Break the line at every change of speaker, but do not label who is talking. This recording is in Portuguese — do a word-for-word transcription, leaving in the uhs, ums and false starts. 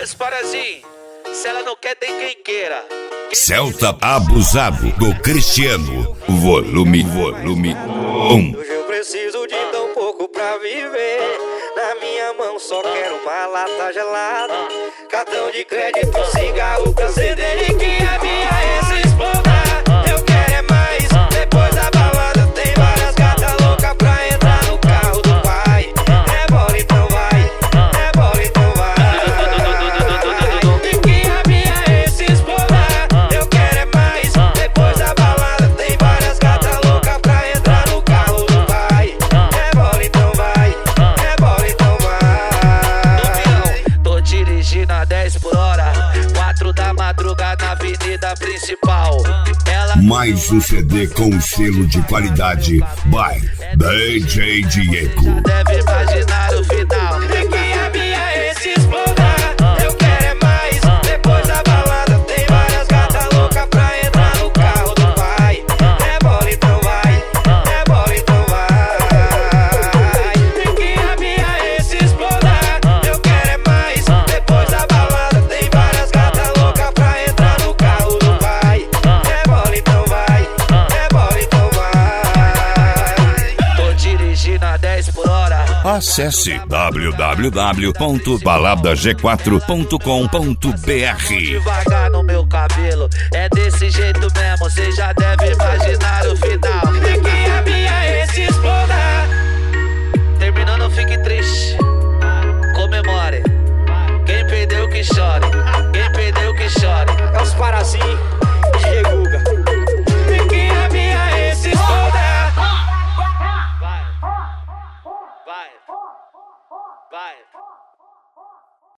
Esse parazinho, se ela não quer, tem quem queira.
Celta Abusado do Cristiano. Volume, volume um.
Hoje eu preciso de tão pouco pra viver. Na minha mão só quero uma lata gelada, cartão de crédito, cigarro, câncer dele que a minha essa exploda. Eu quero é mais, depois da balada tem várias gatas loucas pra entrar no carro do pai. É bola então vai, é bola então vai. E que a minha essa exploda. Eu quero é mais, depois da balada tem várias gatas loucas pra entrar no carro do pai. É bola então vai, é bola então vai.
Tô dirigindo a dez por hora, quatro da madrugada na avenida principal. Ela
Mais um C D com selo de qualidade by D J Diego.
deve imaginar o final.
E que a minha esse exploda. Eu quero é mais, depois da balada tem várias gatas loucas pra entrar no carro do pai. É bola então vai, é bola então vai. E que a minha esse exploda. Eu quero é mais, depois da balada tem várias gatas loucas pra entrar no carro do pai. É bola então vai, é bola então vai.
Tô dirigindo a dez por hora.
Acesse w w w ponto balada g quatro ponto com ponto b r.
Devagar no meu cabelo, é desse jeito mesmo, cê já deve imaginar o final.
E que a minha esse exploda.